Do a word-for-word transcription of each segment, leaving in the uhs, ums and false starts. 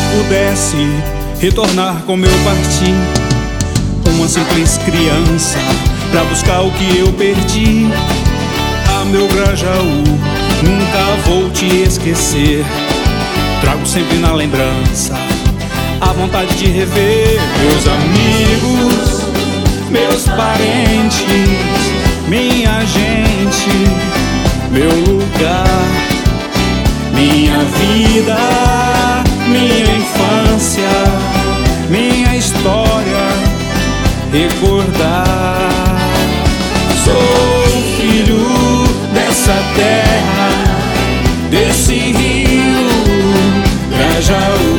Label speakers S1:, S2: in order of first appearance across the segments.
S1: pudesse retornar como eu parti, uma simples criança, pra buscar o que eu perdi. Ah, meu Grajaú, nunca vou te esquecer. Trago sempre na lembrança a vontade de rever meus amigos, meus parentes, minha gente, meu lugar, minha vida, minha infância, minha história, recordar. Sou filho dessa terra, desse rio Grajaú.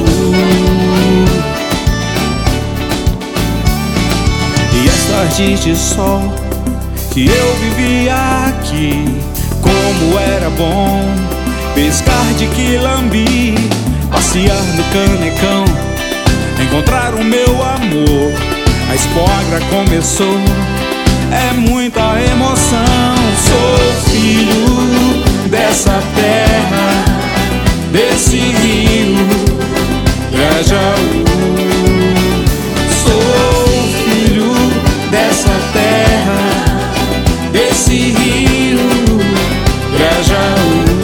S1: E as tardes de sol que eu vivia aqui, como era bom pescar de quilambi, passear no canecão, encontrar o meu amor. A espogra começou, é muita emoção. Sou filho dessa terra, desse rio Grajaú. Sou filho dessa terra, desse rio Grajaú.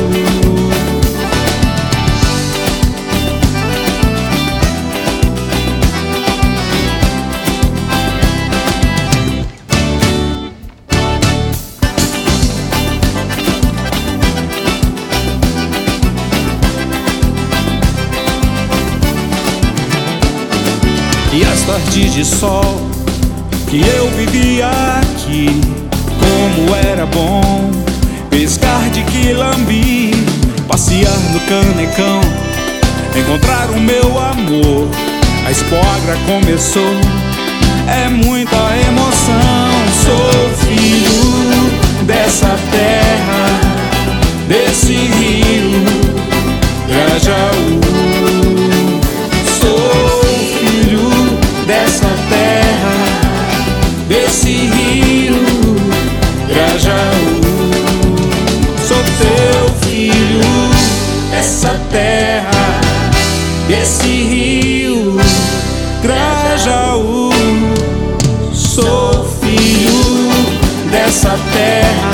S1: E as tardes de sol que eu vivia aqui, como era bom pescar de quilambi, passear no canecão, encontrar o meu amor. A espogra começou, é muita emoção. Sou filho dessa terra, desse rio Grajaú. Dessa terra, desse rio Grajaú. Sou teu filho dessa terra, desse rio Grajaú. Sou filho dessa terra,